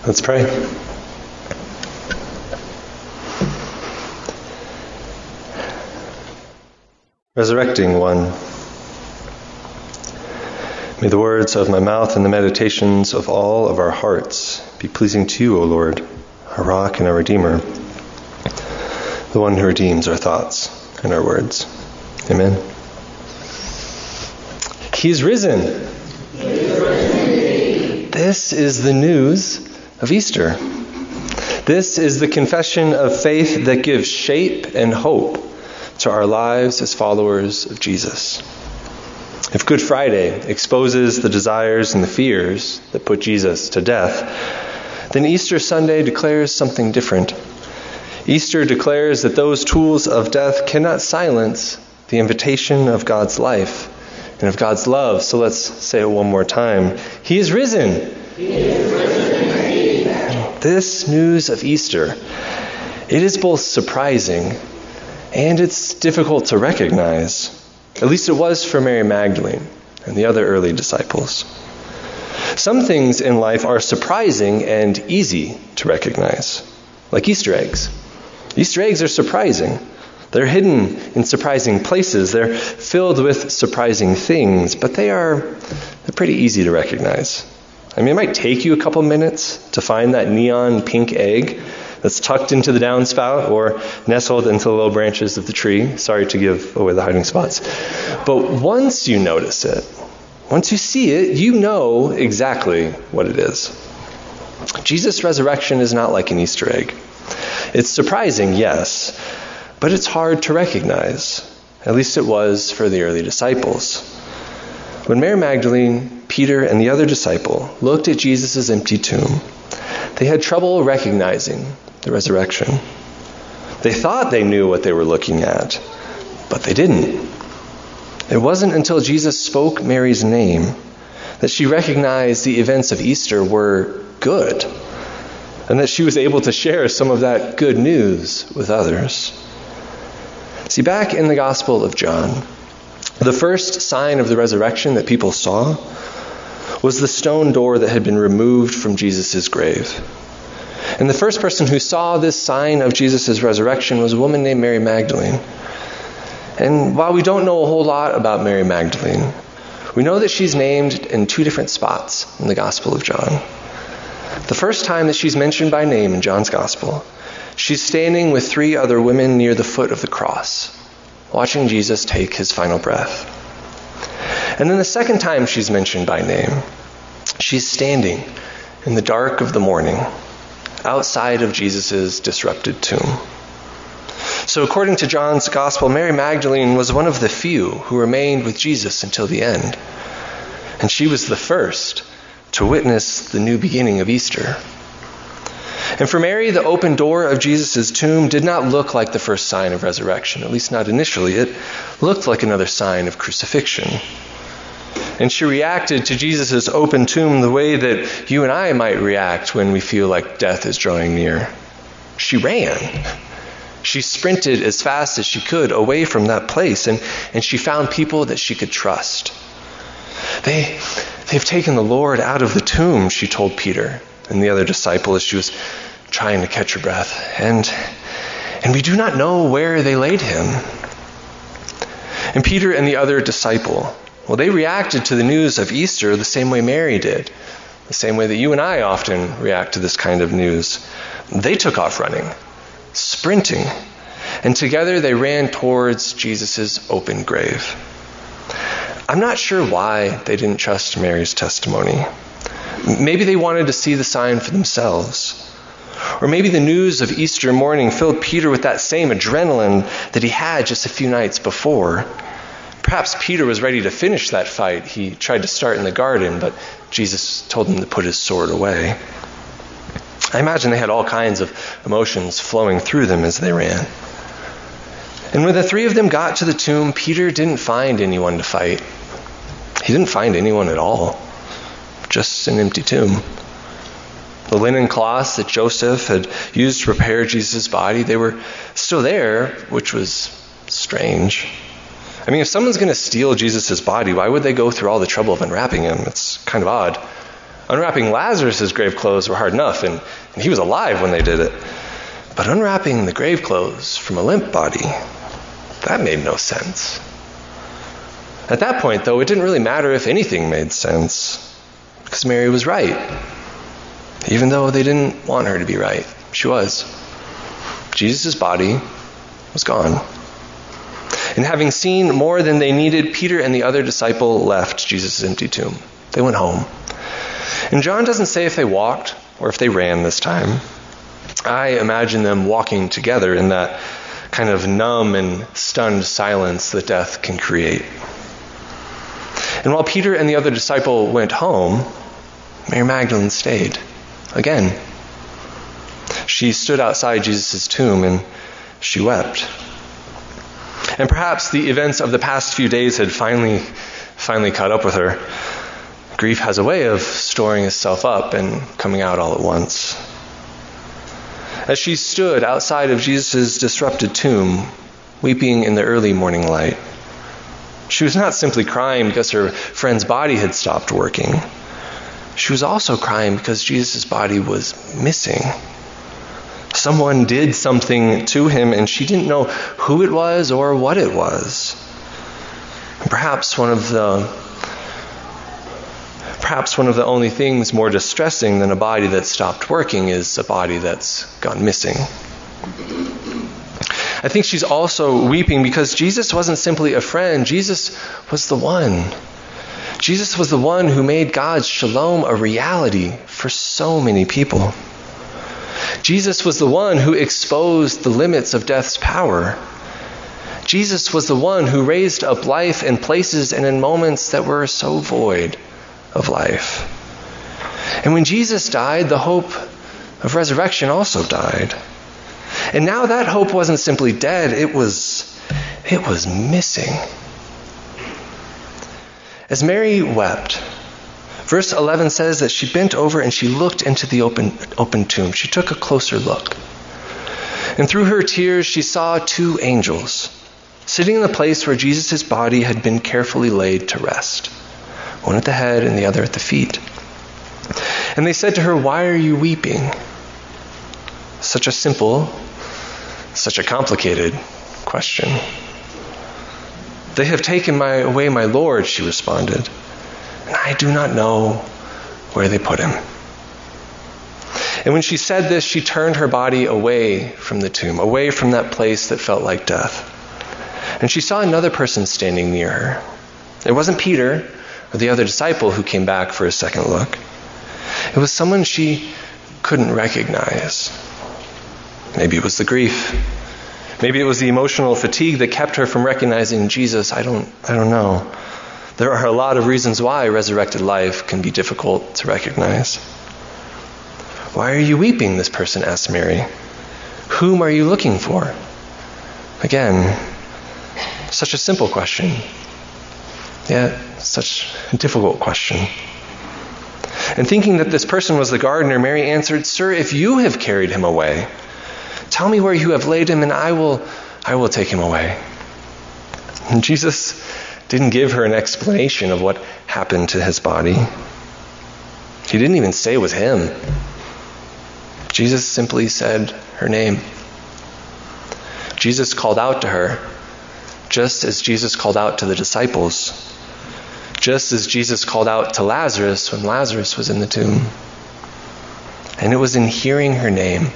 Let's pray. Resurrecting One, may the words of my mouth and the meditations of all of our hearts be pleasing to you, O Lord, our rock and our Redeemer, the one who redeems our thoughts and our words. Amen. He's risen. This is the news of Easter. This is the confession of faith that gives shape and hope to our lives as followers of Jesus. If Good Friday exposes the desires and the fears that put Jesus to death, then Easter Sunday declares something different. Easter declares that those tools of death cannot silence the invitation of God's life and of God's love. So let's say it one more time. He is risen. He is risen indeed. This news of Easter, it is both surprising and it's difficult to recognize. At least it was for Mary Magdalene and the other early disciples. Some things in life are surprising and easy to recognize, like Easter eggs. Easter eggs are surprising. They're hidden in surprising places. They're filled with surprising things, but they're pretty easy to recognize. I mean, it might take you a couple minutes to find that neon pink egg that's tucked into the downspout or nestled into the low branches of the tree. Sorry to give away the hiding spots. But once you notice it, once you see it, you know exactly what it is. Jesus' resurrection is not like an Easter egg. It's surprising, yes, but it's hard to recognize. At least it was for the early disciples. When Mary Magdalene, Peter, and the other disciple looked at Jesus' empty tomb, they had trouble recognizing the resurrection. They thought they knew what they were looking at, but they didn't. It wasn't until Jesus spoke Mary's name that she recognized the events of Easter were good, and that she was able to share some of that good news with others. See, back in the Gospel of John, the first sign of the resurrection that people saw was the stone door that had been removed from Jesus' grave. And the first person who saw this sign of Jesus' resurrection was a woman named Mary Magdalene. And while we don't know a whole lot about Mary Magdalene, we know that she's named in two different spots in the Gospel of John. The first time that she's mentioned by name in John's Gospel, she's standing with three other women near the foot of the cross, watching Jesus take his final breath. And then the second time she's mentioned by name, she's standing in the dark of the morning, outside of Jesus' disrupted tomb. So according to John's Gospel, Mary Magdalene was one of the few who remained with Jesus until the end. And she was the first to witness the new beginning of Easter. And for Mary, the open door of Jesus' tomb did not look like the first sign of resurrection, at least not initially. It looked like another sign of crucifixion. And she reacted to Jesus' open tomb the way that you and I might react when we feel like death is drawing near. She ran. She sprinted as fast as she could away from that place, and she found people that she could trust. They've taken the Lord out of the tomb, she told Peter and the other disciple as she was trying to catch her breath. And we do not know where they laid him. And Peter and the other disciple, well, they reacted to the news of Easter the same way Mary did, the same way that you and I often react to this kind of news. They took off running, sprinting, and together they ran towards Jesus' open grave. I'm not sure why they didn't trust Mary's testimony. Maybe they wanted to see the sign for themselves. Or maybe the news of Easter morning filled Peter with that same adrenaline that he had just a few nights before. Perhaps Peter was ready to finish that fight he tried to start in the garden, but Jesus told him to put his sword away. I imagine they had all kinds of emotions flowing through them as they ran. And when the three of them got to the tomb, Peter didn't find anyone to fight. He didn't find anyone at all. Just an empty tomb. The linen cloths that Joseph had used to prepare Jesus' body, they were still there, which was strange. I mean, if someone's going to steal Jesus' body, why would they go through all the trouble of unwrapping him? It's kind of odd. Unwrapping Lazarus' grave clothes were hard enough, and he was alive when they did it. But unwrapping the grave clothes from a limp body, that made no sense. At that point, though, it didn't really matter if anything made sense, because Mary was right. Even though they didn't want her to be right, she was. Jesus' body was gone. And having seen more than they needed, Peter and the other disciple left Jesus' empty tomb. They went home. And John doesn't say if they walked or if they ran this time. I imagine them walking together in that kind of numb and stunned silence that death can create. And while Peter and the other disciple went home, Mary Magdalene stayed again. She stood outside Jesus' tomb and she wept. And perhaps the events of the past few days had finally caught up with her. Grief has a way of storing itself up and coming out all at once. As she stood outside of Jesus' disrupted tomb, weeping in the early morning light, she was not simply crying because her friend's body had stopped working. She was also crying because Jesus' body was missing. Someone did something to him, and she didn't know who it was or what it was. Perhaps one of the only things more distressing than a body that stopped working is a body that's gone missing. I think she's also weeping because Jesus wasn't simply a friend. Jesus was the one. Jesus was the one who made God's shalom a reality for so many people. Jesus was the one who exposed the limits of death's power. Jesus was the one who raised up life in places and in moments that were so void of life. And when Jesus died, the hope of resurrection also died. And now that hope wasn't simply dead, it was missing. As Mary wept, verse 11 says that she bent over and she looked into the open tomb. She took a closer look. And through her tears, she saw two angels sitting in the place where Jesus' body had been carefully laid to rest, one at the head and the other at the feet. And they said to her, "Why are you weeping?" Such a simple, such a complicated question. "They have taken away my Lord," she responded, "and I do not know where they put him." And when she said this, she turned her body away from the tomb, away from that place that felt like death. And she saw another person standing near her. It wasn't Peter or the other disciple who came back for a second look. It was someone she couldn't recognize. Maybe it was the grief. Maybe it was the emotional fatigue that kept her from recognizing Jesus. I don't know. There are a lot of reasons why resurrected life can be difficult to recognize. "Why are you weeping?" this person asked Mary. "Whom are you looking for?" Again, such a simple question, yet such a difficult question. And thinking that this person was the gardener, Mary answered, "Sir, if you have carried him away, tell me where you have laid him, and I will take him away." And Jesus didn't give her an explanation of what happened to his body. He didn't even say it was him. Jesus simply said her name. Jesus called out to her, just as Jesus called out to the disciples, just as Jesus called out to Lazarus when Lazarus was in the tomb. And it was in hearing her name,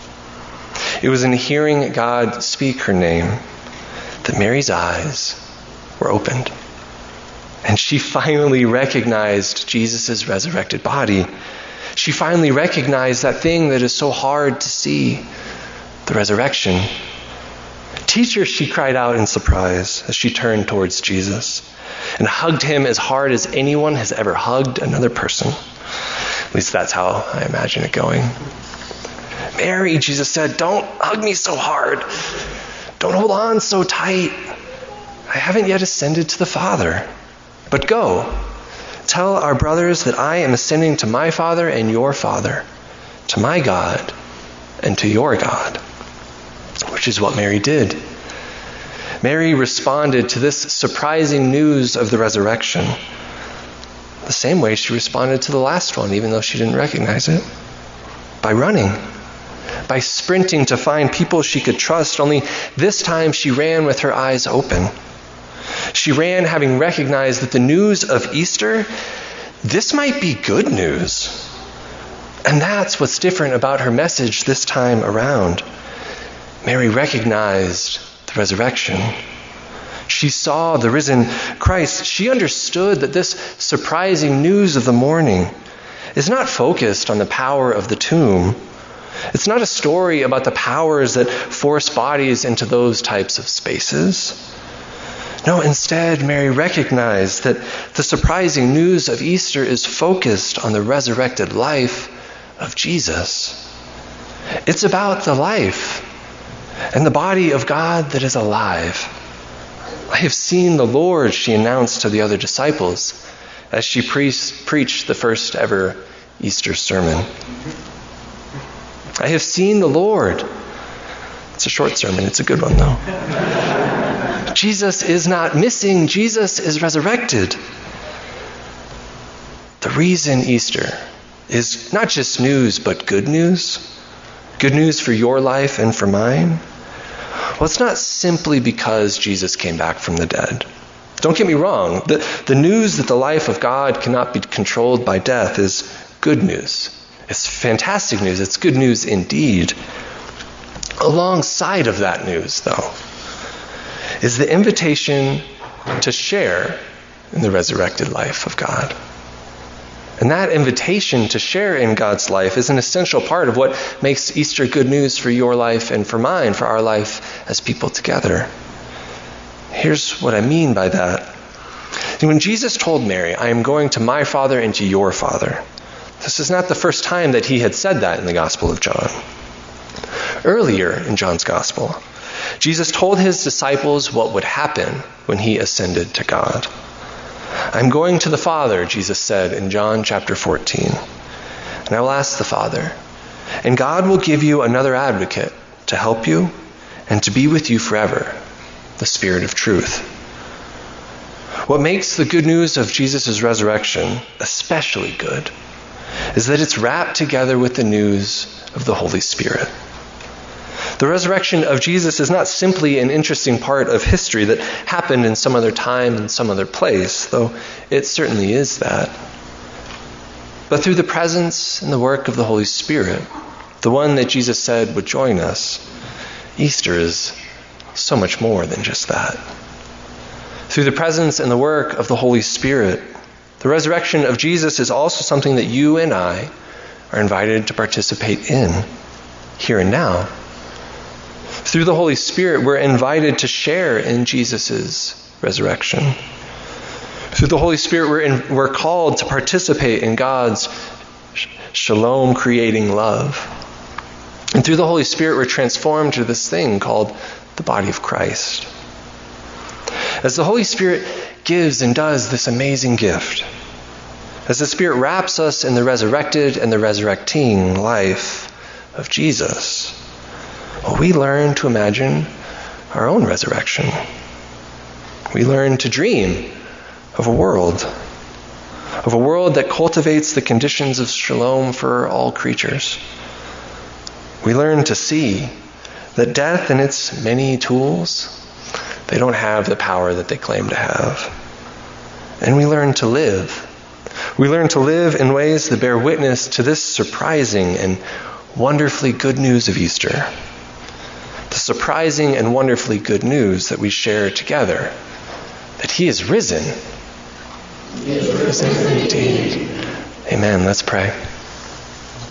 it was in hearing God speak her name, that Mary's eyes were opened. And she finally recognized Jesus' resurrected body. She finally recognized that thing that is so hard to see, the resurrection. "Teacher," she cried out in surprise as she turned towards Jesus and hugged him as hard as anyone has ever hugged another person. At least that's how I imagine it going. "Mary," Jesus said, "don't hug me so hard. Don't hold on so tight. I haven't yet ascended to the Father. But go, tell our brothers that I am ascending to my Father and your Father, to my God and to your God." Which is what Mary did. Mary responded to this surprising news of the resurrection. The same way she responded to the last one, even though she didn't recognize it. By running. By sprinting to find people she could trust, only this time she ran with her eyes open. She ran having recognized that the news of Easter, this might be good news. And that's what's different about her message this time around. Mary recognized the resurrection. She saw the risen Christ. She understood that this surprising news of the morning is not focused on the power of the tomb. It's not a story about the powers that force bodies into those types of spaces. No, instead, Mary recognized that the surprising news of Easter is focused on the resurrected life of Jesus. It's about the life and the body of God that is alive. I have seen the Lord, she announced to the other disciples as she preached the first ever Easter sermon. I have seen the Lord. It's a short sermon. It's a good one, though. Jesus is not missing. Jesus is resurrected. The reason Easter is not just news, but good news. Good news for your life and for mine. Well, it's not simply because Jesus came back from the dead. Don't get me wrong. The news that the life of God cannot be controlled by death is good news. It's fantastic news. It's good news indeed. Alongside of that news, though, is the invitation to share in the resurrected life of God. And that invitation to share in God's life is an essential part of what makes Easter good news for your life and for mine, for our life as people together. Here's what I mean by that. When Jesus told Mary, I am going to my Father and to your Father, this is not the first time that he had said that in the Gospel of John. Earlier in John's Gospel, Jesus told his disciples what would happen when he ascended to God. I'm going to the Father, Jesus said in John chapter 14, and I will ask the Father, and God will give you another advocate to help you and to be with you forever, the Spirit of truth. What makes the good news of Jesus' resurrection especially good is that it's wrapped together with the news of the Holy Spirit. The resurrection of Jesus is not simply an interesting part of history that happened in some other time and some other place, though it certainly is that. But through the presence and the work of the Holy Spirit, the one that Jesus said would join us, Easter is so much more than just that. Through the presence and the work of the Holy Spirit, the resurrection of Jesus is also something that you and I are invited to participate in, here and now. Through the Holy Spirit, we're invited to share in Jesus' resurrection. Through the Holy Spirit, we're called to participate in God's shalom-creating love. And through the Holy Spirit, we're transformed to this thing called the body of Christ. As the Holy Spirit gives and does this amazing gift, as the Spirit wraps us in the resurrected and the resurrecting life of Jesus, well, we learn to imagine our own resurrection. We learn to dream of a world that cultivates the conditions of shalom for all creatures. We learn to see that death and its many tools, they don't have the power that they claim to have. And we learn to live. We learn to live in ways that bear witness to this surprising and wonderfully good news of Easter. The surprising and wonderfully good news that we share together, that he is risen. He is risen indeed. Amen. Let's pray.